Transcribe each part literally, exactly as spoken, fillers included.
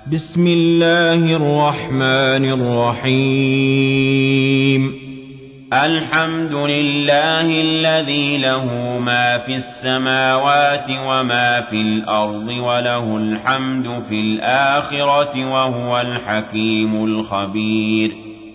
بسم الله الرحمن الرحيم. الحمد لله الذي له ما في السماوات وما في الأرض وله الحمد في الآخرة وهو الحكيم الخبير.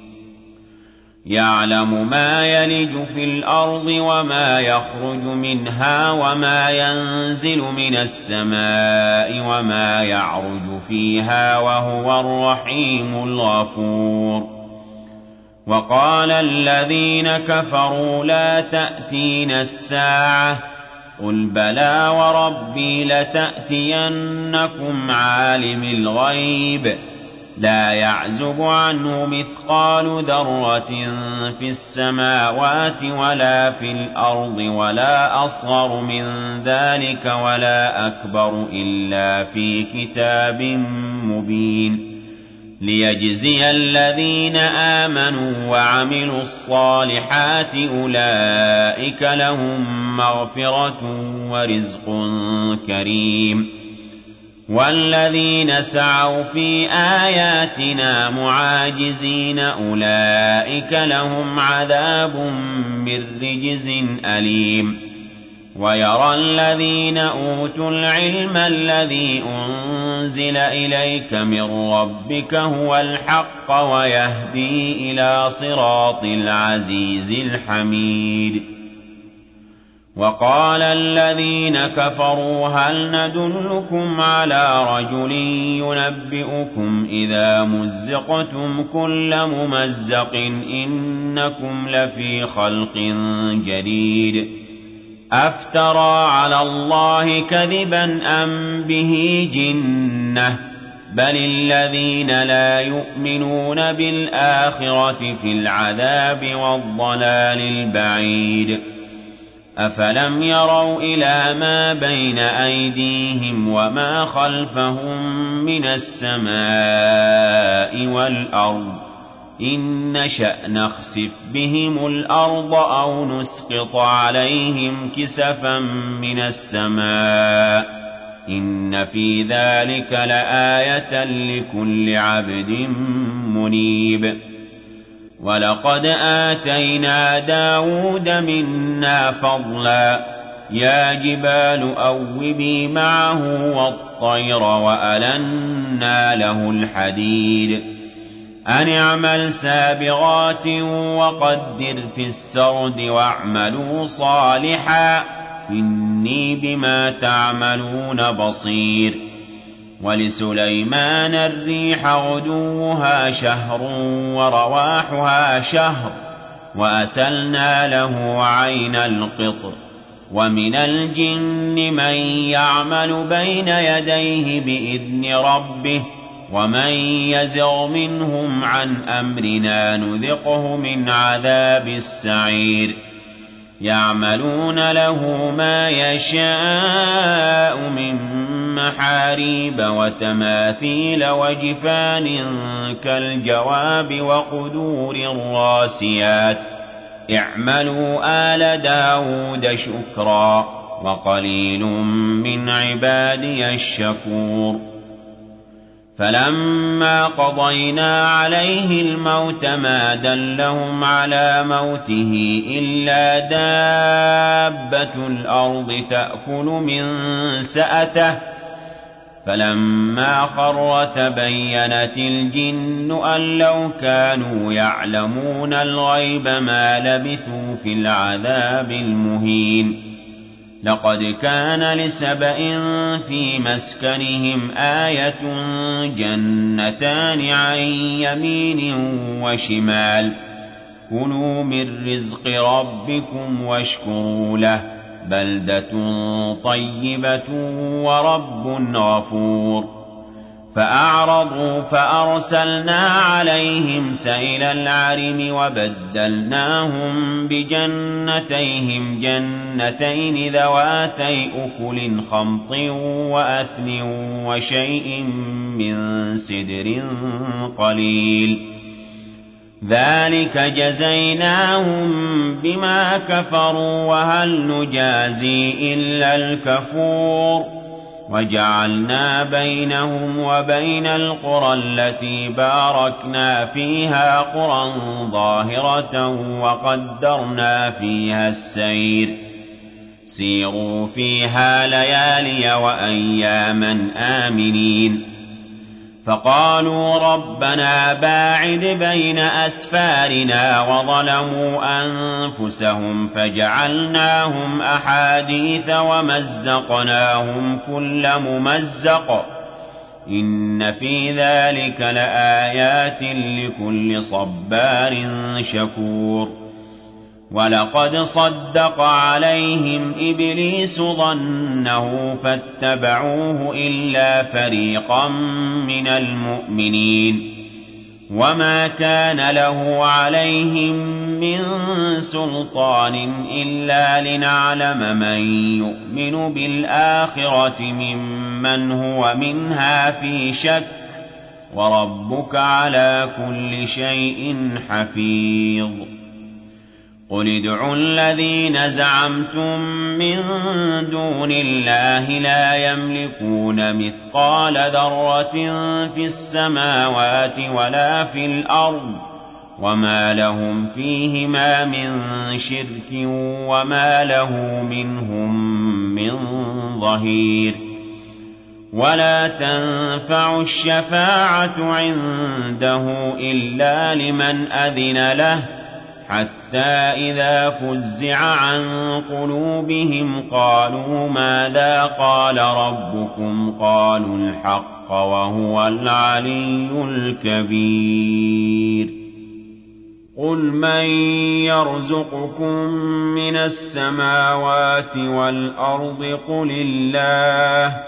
يعلم ما يلج في الأرض وما يخرج منها وما ينزل من السماء وما يعرج فيها وهو الرحيم الغفور. وقال الذين كفروا لا تأتينا الساعة قل بلى وربي لتأتينكم عالم الغيب لا يعزب عنه مثقال ذرة في السماوات ولا في الأرض ولا أصغر من ذلك ولا أكبر إلا في كتاب مبين ليجزي الذين آمنوا وعملوا الصالحات أولئك لهم مغفرة ورزق كريم. والذين سعوا في آياتنا معاجزين أولئك لهم عذاب من رجز أليم. ويرى الذين أوتوا العلم الذي أنزل إليك من ربك هو الحق ويهدي إلى صراط العزيز الحميد. وقال الذين كفروا هل ندلكم على رجل ينبئكم إذا مزقتم كل ممزق إنكم لفي خلق جديد أفترى على الله كذبا أم به جنة بل الذين لا يؤمنون بالآخرة في العذاب والضلال البعيد. أفلم يروا إلى ما بين أيديهم وما خلفهم من السماء والأرض إن نشأ نخسف بهم الأرض أو نسقط عليهم كسفا من السماء إن في ذلك لآية لكل عبد منيب. ولقد آتينا داود منا فضلا يا جبال أوبي معه والطير وألنا له الحديد أن اعمل سابغات وقدر في السرد واعملوا صالحا إني بما تعملون بصير. ولسليمان الريح غدوها شهر ورواحها شهر وأسلنا له عين القطر. ومن الجن من يعمل بين يديه بإذن ربه ومن يزغ منهم عن أمرنا نذقه من عذاب السعير. يعملون له ما يشاء من محاريب وتماثيل وجفان كالجواب وقدور الراسيات اعملوا آل داود شكرا وقليل من عبادي الشكور. فلما قضينا عليه الموت ما دلهم على موته إلا دابة الأرض تأكل من سأته فلما خر تبينت الجن أن لو كانوا يعلمون الغيب ما لبثوا في العذاب المهين. لقد كان لسبإ في مسكنهم آية جنتان عن يمين وشمال كلوا من رزق ربكم واشكروا له بلدة طيبة ورب غفور. فأعرضوا فأرسلنا عليهم سيل العرم وبدلناهم بجنتيهم جنتين ذواتي أكل خمط وأثل وشيء من سدر قليل ذلك جزيناهم بما كفروا وهل نجازي إلا الكفور. وجعلنا بينهم وبين القرى التي باركنا فيها قرى ظاهرة وقدرنا فيها السير سيروا فيها ليالي وأياما آمنين فقالوا ربنا باعد بين أسفارنا وظلموا أنفسهم فجعلناهم أحاديث ومزقناهم كل ممزق إن في ذلك لآيات لكل صبار شكور ولقد صدق عليهم إبليس ظنه فاتبعوه إلا فريقا من المؤمنين وما كان له عليهم من سلطان إلا لنعلم من يؤمن بالآخرة ممن هو منها في شك وربك على كل شيء حفيظ قل ادعوا الذين زعمتم من دون الله لا يملكون مثقال ذرة في السماوات ولا في الأرض وما لهم فيهما من شرك وما له منهم من ظهير ولا تنفع الشفاعة عنده إلا لمن أذن له حتى إذا فزع عن قلوبهم قالوا ماذا قال ربكم قالوا الحق وهو العلي الكبير قل من يرزقكم من السماوات والأرض قل الله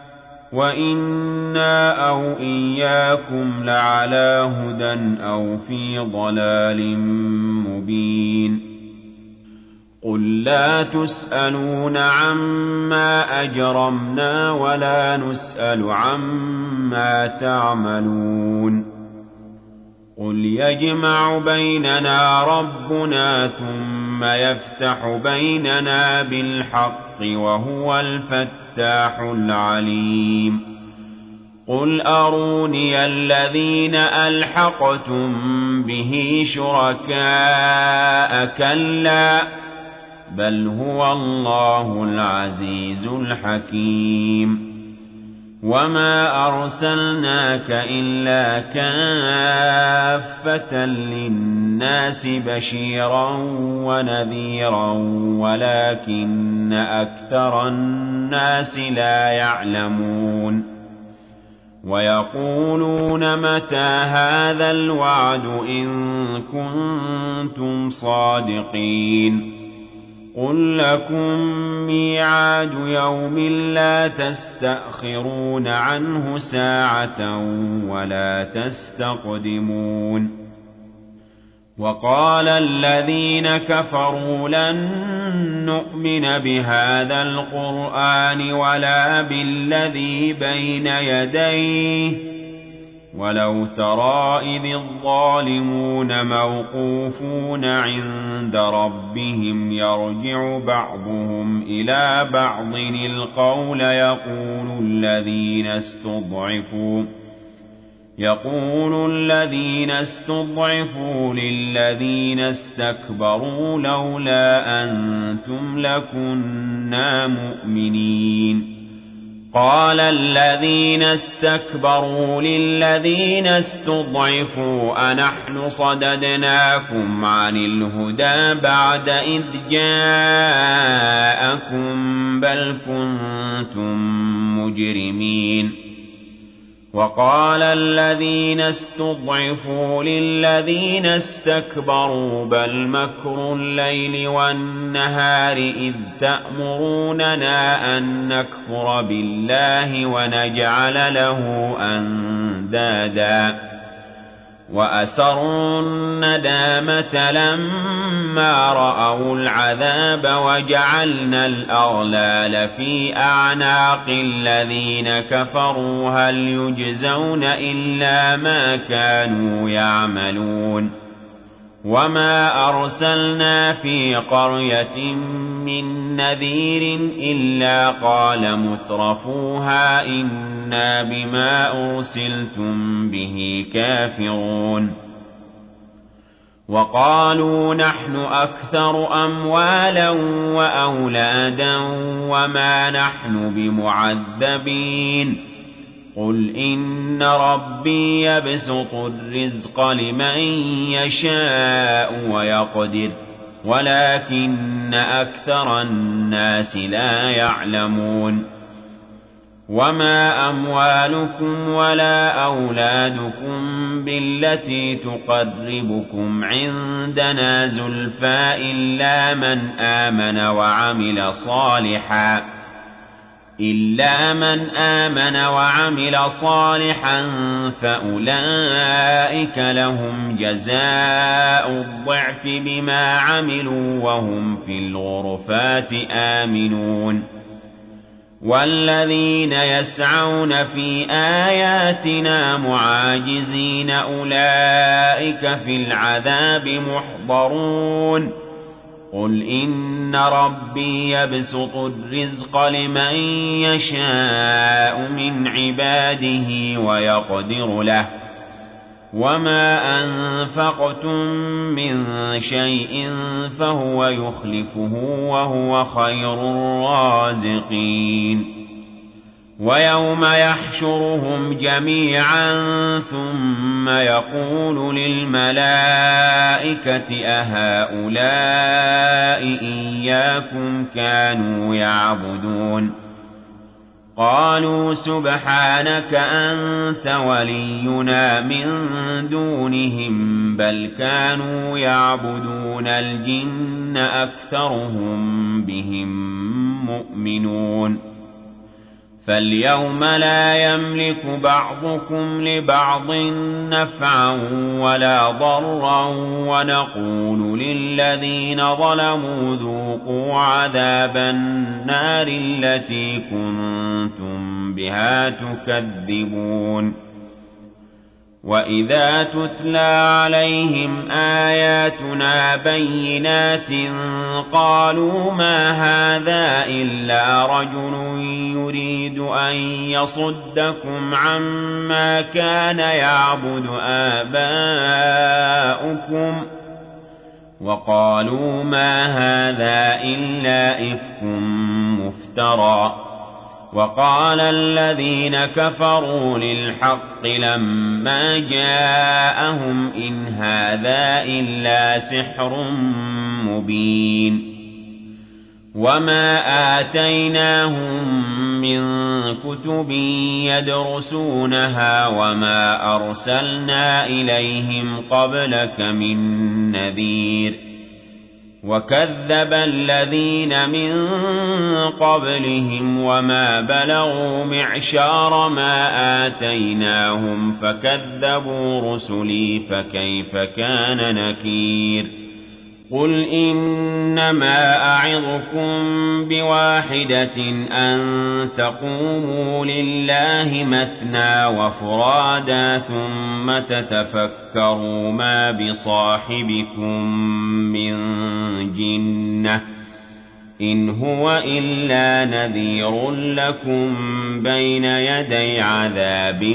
وإنا أو إياكم لعلى هدى أو في ضلال مبين قل لا تسألون عما أجرمنا ولا نسأل عما تعملون قل يجمع بيننا ربنا ثم يفتح بيننا بالحق وهو الفتاح العليم قل أروني الذين ألحقتم به شركاء كلا بل هو الله العزيز الحكيم وما أرسلناك إلا كافة للناس بشيرا ونذيرا ولكن أكثر الناس لا يعلمون ويقولون متى هذا الوعد إن كنتم صادقين قل لكم ميعاد يوم لا تستأخرون عنه ساعة ولا تستقدمون وقال الذين كفروا لن نؤمن بهذا القرآن ولا بالذي بين يديه ولو ترى إذ الظالمون موقوفون عند ربهم يرجع بعضهم إلى بعض القول يقول الذين استضعفوا يقول الذين استضعفوا للذين استكبروا لولا أنتم لكنا مؤمنين قال الذين استكبروا للذين استضعفوا أنحن صددناكم عن الهدى بعد إذ جاءكم بل كنتم مجرمين وقال الذين استضعفوا للذين استكبروا بل مكر الليل والنهار إذ تأمروننا أن نكفر بالله ونجعل له أندادا وأسروا الندامة لما رأوا العذاب وجعلنا الأغلال في أعناق الذين كفروا هل يجزون إلا ما كانوا يعملون وما أرسلنا في قرية من نذير إلا قال مترفوها إنا بما أرسلتم به كافرون وقالوا نحن أكثر أموالا وأولادا وما نحن بمعذبين قل إن ربي يبسط الرزق لمن يشاء ويقدر ولكن أكثر الناس لا يعلمون وما أموالكم ولا أولادكم بالتي تقربكم عندنا زلفى إلا من آمن وعمل صالحا إلا من آمن وعمل صالحا فأولئك لهم جزاء الضعف بما عملوا وهم في الغرفات آمنون والذين يسعون في آياتنا معاجزين أولئك في العذاب محضرون قل إن ربي يبسط الرزق لمن يشاء من عباده ويقدر له وما أنفقتم من شيء فهو يخلفه وهو خير الرازقين ويوم يحشرهم جميعا ثم يقول للملائكة أهؤلاء إياكم كانوا يعبدون قالوا سبحانك أنت ولينا من دونهم بل كانوا يعبدون الجن أكثرهم بهم مؤمنون فاليوم لا يملك بعضكم لبعض نفعا ولا ضرا ونقول للذين ظلموا ذوقوا عذاب النار التي كنتم بها تكذبون وإذا تتلى عليهم آياتنا بينات قالوا ما هذا إلا رجل يريد أن يصدكم عما كان يعبد آباؤكم وقالوا ما هذا إلا إفك مفترى وقال الذين كفروا للحق لما جاءهم إن هذا إلا سحر مبين وما آتيناهم من كتب يدرسونها وما أرسلنا إليهم قبلك من نذير وكذب الذين من قبلهم وما بلغوا معشار ما آتيناهم فكذبوا رسلي فكيف كان نكير قل إنما أعظكم بواحدة أن تقوموا لله مثنى وفرادا ثم تتفكروا ما بصاحبكم من جنة إن هو إلا نذير لكم بين يدي عذاب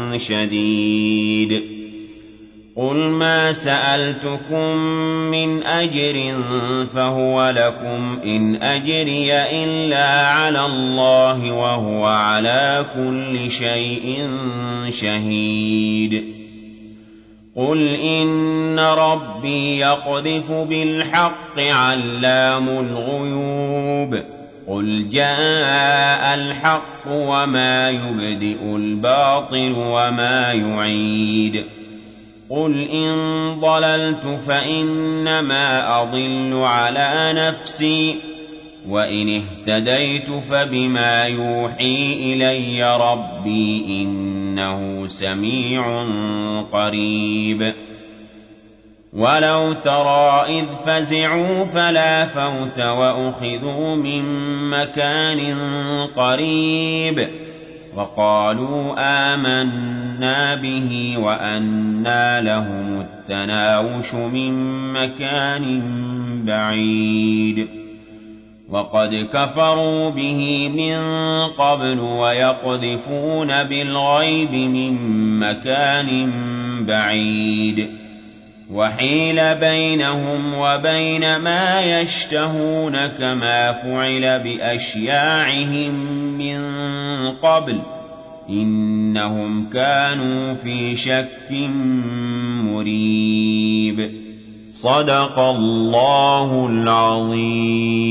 شديد قل ما سألتكم من أجر فهو لكم إن أجري إلا على الله وهو على كل شيء شهيد قل إن ربي يقذف بالحق علام الغيوب قل جاء الحق وما يبدئ الباطل وما يعيد قل إن ضللت فإنما أضل على نفسي وإن اهتديت فبما يوحي إلي ربي إنه سميع قريب ولو ترى إذ فزعوا فلا فوت وأخذوا من مكان قريب وقالوا آمنا به وأنى لهم والتناوش من مكان بعيد وقد كفروا به من قبل ويقذفون بالغيب من مكان بعيد وحيل بينهم وبين ما يشتهون كما فعل بأشياعهم من قبل إنهم كانوا في شك مريب صدق الله العظيم.